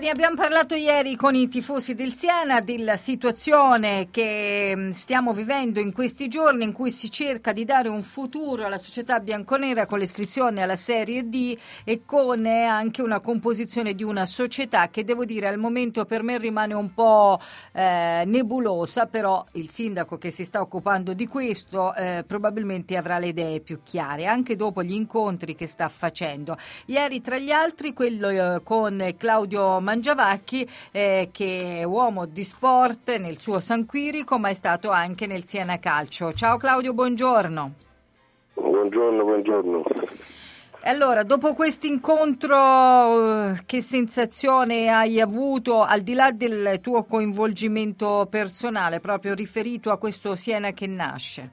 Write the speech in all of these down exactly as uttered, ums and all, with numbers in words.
ne abbiamo parlato ieri con i tifosi del Siena della situazione che stiamo vivendo in questi giorni, in cui si cerca di dare un futuro alla società bianconera con l'iscrizione alla Serie D e con anche una composizione di una società che, devo dire, al momento per me rimane un po' eh, nebulosa, però il sindaco che si sta occupando di questo eh, probabilmente avrà le idee più chiare, anche dopo gli incontri che sta facendo. Ieri, tra gli altri, quello eh, con Claudio Mangiavacchi, eh, che è uomo di sport nel suo San Quirico, ma è stato anche nel Siena Calcio. Ciao Claudio, buongiorno. Buongiorno, buongiorno. Allora, dopo questo incontro, che sensazione hai avuto, al di là del tuo coinvolgimento personale, proprio riferito a questo Siena che nasce?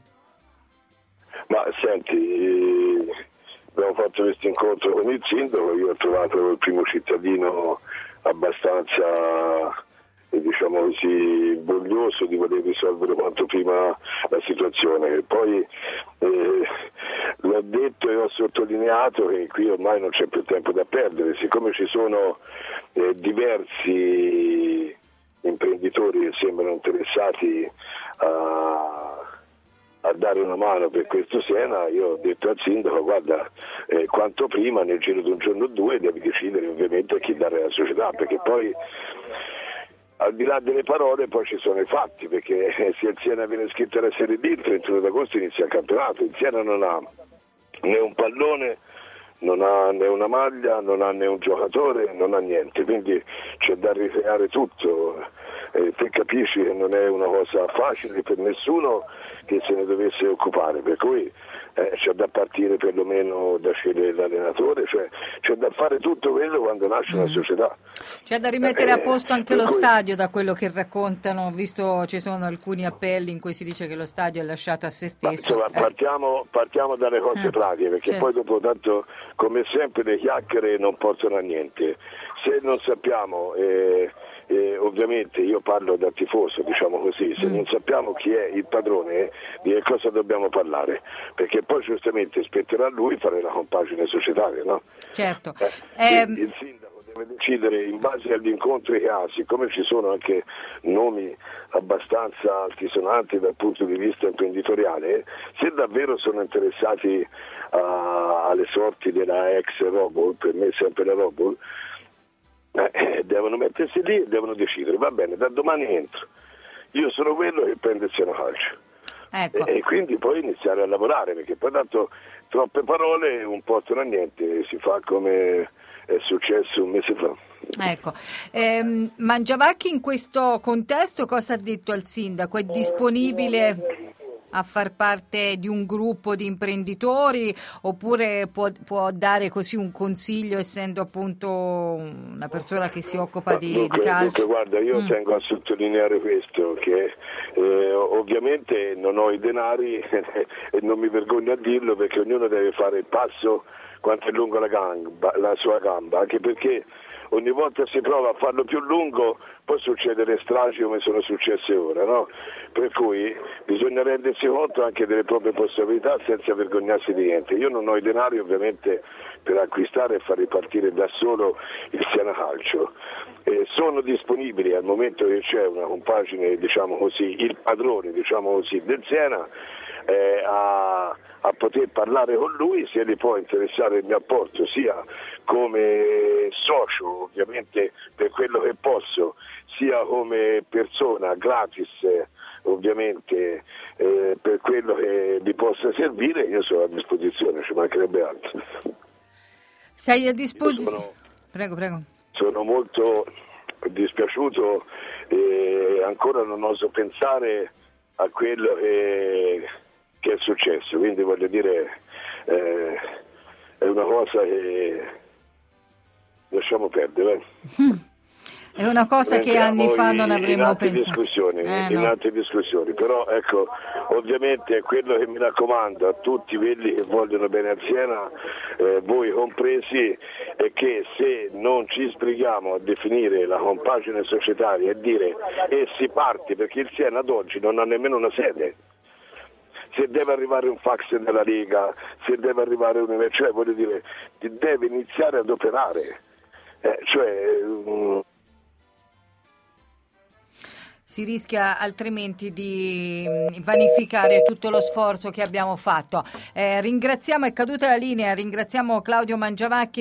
Ma senti, abbiamo fatto questo incontro con il sindaco, io ho trovato il primo cittadino abbastanza, diciamo così, voglioso di voler risolvere quanto prima la situazione. E poi eh, l'ho detto e ho sottolineato che qui ormai non c'è più tempo da perdere, siccome ci sono eh, diversi imprenditori che sembrano interessati a a dare una mano per questo Siena. Io ho detto al sindaco: guarda, eh, quanto prima, nel giro di un giorno o due, devi decidere ovviamente a chi dare la società, perché poi al di là delle parole poi ci sono i fatti, perché eh, se il Siena viene iscritto alla Serie D il trentuno d'agosto inizia il campionato. Il Siena non ha né un pallone, non ha né una maglia, non ha né un giocatore, non ha niente, quindi c'è da ricreare tutto. Eh, te capisci che non è una cosa facile per nessuno che se ne dovesse occupare, per cui eh, c'è da partire perlomeno da scegliere l'allenatore, cioè c'è da fare tutto quello quando nasce mm. una società. C'è da rimettere eh, a posto anche lo cui... stadio, da quello che raccontano, visto ci sono alcuni appelli in cui si dice che lo stadio è lasciato a se stesso. Ma, insomma, eh. partiamo, partiamo dalle cose eh. pratiche, perché certo. Poi dopo tanto, come sempre, le chiacchiere non portano a niente. Se non sappiamo... Eh, Eh, ovviamente io parlo da tifoso, diciamo così, se mm. non sappiamo chi è il padrone di che cosa dobbiamo parlare, perché poi giustamente spetterà a lui fare la compagine societaria, no? Certo. Eh, ehm... il sindaco deve decidere in base agli incontri che ha, siccome ci sono anche nomi abbastanza altisonanti dal punto di vista imprenditoriale, se davvero sono interessati a, alle sorti della ex Robol, per me sempre la Robol, Eh, devono mettersi lì e devono decidere: va bene, da domani entro, io sono quello che prende il Siena Calcio. Ecco. E, e quindi poi iniziare a lavorare, perché poi tanto troppe parole non portano a niente, si fa come è successo un mese fa. Ecco, ehm, Mangiavacchi in questo contesto cosa ha detto al sindaco? È disponibile a far parte di un gruppo di imprenditori, oppure può, può dare così un consiglio, essendo appunto una persona che si occupa di, dunque, di calcio? Dunque, guarda, io mm. tengo a sottolineare questo, che eh, ovviamente non ho i denari e non mi vergogno a dirlo, perché ognuno deve fare il passo quanto è lungo la gamba, la sua gamba, anche perché ogni volta si prova a farlo più lungo, può succedere stragi come sono successe ora, no? Per cui bisogna rendersi conto anche delle proprie possibilità senza vergognarsi di niente. Io non ho i denari ovviamente per acquistare e far ripartire da solo il Siena Calcio. Eh, sono disponibili al momento che c'è una compagine, diciamo così, il padrone, diciamo così, del Siena, eh, a, a poter parlare con lui, se gli può interessare il mio apporto, sia come socio ovviamente per quello che posso, sia come persona gratis ovviamente eh, per quello che vi possa servire. Io sono a disposizione, ci mancherebbe altro. Sei a disposizione? Prego, prego. Sono molto dispiaciuto e ancora non oso pensare a quello che, che è successo, quindi voglio dire eh, è una cosa che lasciamo perdere. Mm. È una cosa che anni fa non avremmo pensato. Discussioni, eh, in no. altre discussioni, però ecco, ovviamente quello che mi raccomando a tutti quelli che vogliono bene al Siena, eh, voi compresi, è che se non ci sbrighiamo a definire la compagine societaria e dire e si parte, perché il Siena ad oggi non ha nemmeno una sede. Se deve arrivare un fax della Lega, se deve arrivare un... cioè voglio dire, deve iniziare ad operare. Eh, cioè, um, si rischia altrimenti di vanificare tutto lo sforzo che abbiamo fatto. Eh, ringraziamo, è caduta la linea, ringraziamo Claudio Mangiavacchi.